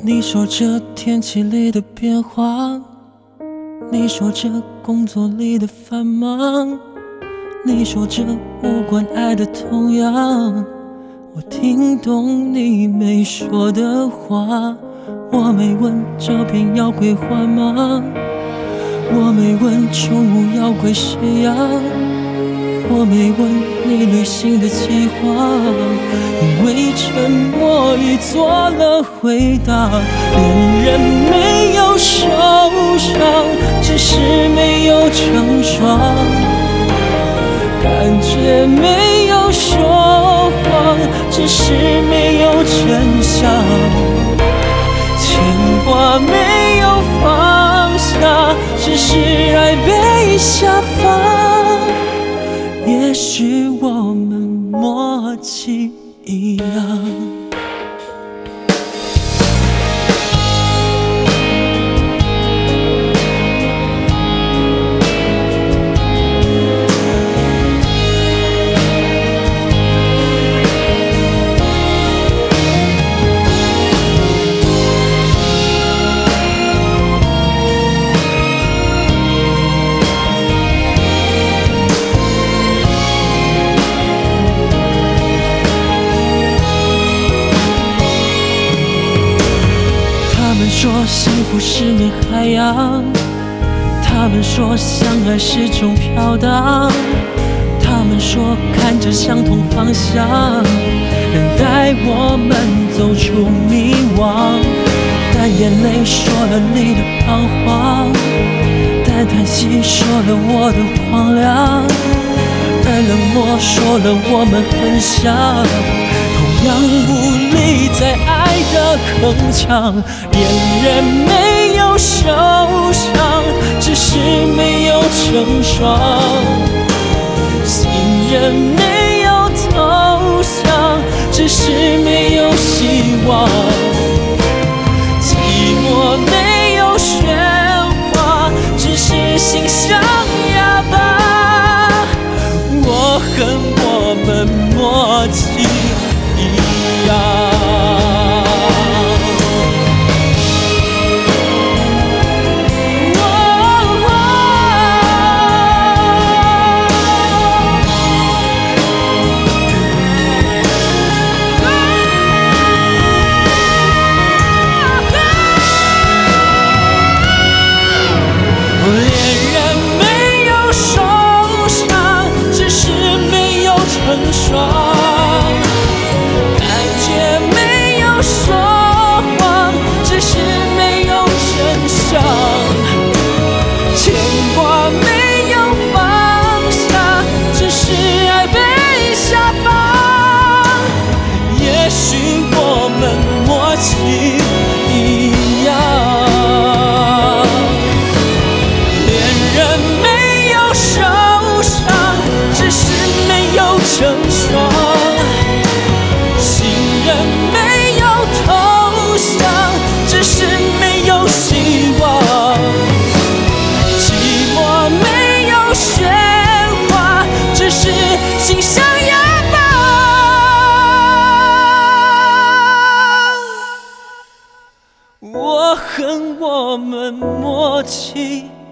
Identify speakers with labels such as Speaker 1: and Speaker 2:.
Speaker 1: 你说这天气里的变化，你说这工作里的繁忙，你说这无关爱的痛痒，我听懂你没说的话。我没问这片要归还吗？我没问宠物要归谁养？我没问你旅行的计划，因为沉默已做了回答。恋人没有受伤，只是没有成双，感觉没有说谎，只是没有真相，牵挂没有放下，只是爱被下放。也许我们默契一样。他们说幸福是面海洋，他们说相爱是种飘荡，他们说看着相同方向，能带我们走出迷惘。但眼泪说了你的彷徨，但叹息说了我的荒凉，而冷漠说了我们很像，同样无力在爱的铿锵。恋人没有受伤，只是没有成双，信任没有投降，只是没有希望，寂寞没有喧哗，只是心像哑巴。我恨我们默契一样。成双，感觉没有说谎，只是没有真相，牵挂没有放下，只是爱被下放。也许我们默契一样，恋人没有受伤，只是没有成双，信任没有投降，只是没有希望，寂寞没有喧哗，只是心像哑巴。我恨我们默契